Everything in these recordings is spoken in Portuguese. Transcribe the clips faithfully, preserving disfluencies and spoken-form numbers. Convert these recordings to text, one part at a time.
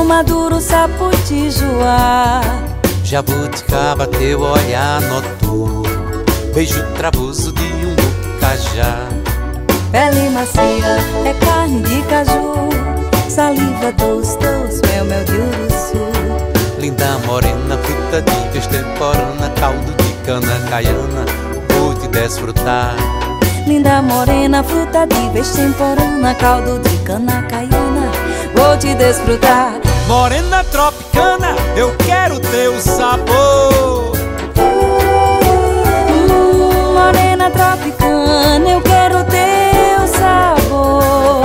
maduro, sapo tijuá. Jabuticaba, teu olhar noturno, beijo travoso de um bucajá. Pele macia, é carne de caju, saliva doce, doce, mel, mel de uruçu. Linda morena, fruta de vez temporana, caldo de cana caiana, vou te desfrutar. Linda morena, fruta de vez temporana, caldo de cana caiana, vou te desfrutar. Morena tropicana, eu quero teu sabor. Hum, morena tropicana, eu quero teu sabor.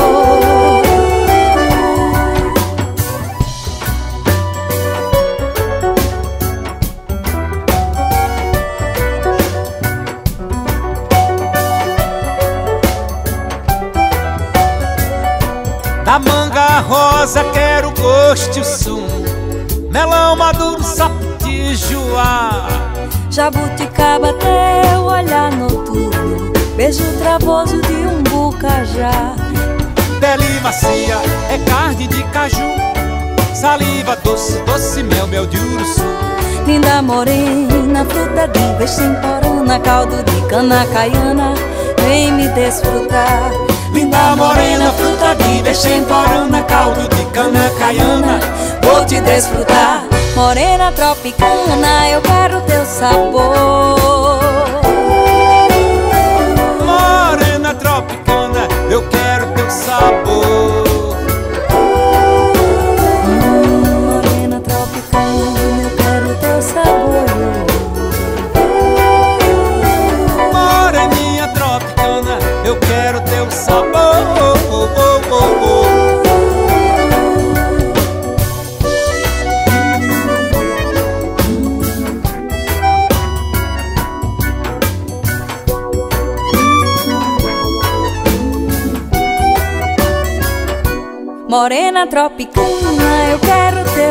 Da manga rosa quero gosto e o sumo, melão maduro, sapo tijuá. Jabuticaba, teu olhar noturno, beijo travoso de um bucajá. Pele macia, é carne de caju, saliva doce, doce, mel, mel de uruçu. Linda morena, fruta de vez temporana, caldo de cana caiana, vem me desfrutar. Linda morena, fruta de vez temporana, caldo de cana caiana, vou te desfrutar. Morena tropicana, eu quero teu sabor. Morena tropicana, eu quero teu sabor. Hum, morena tropicana, eu quero teu sabor. Moreninha tropicana, eu quero teu sabor. Oh, oh, oh, oh. Morena tropicana, eu quero teu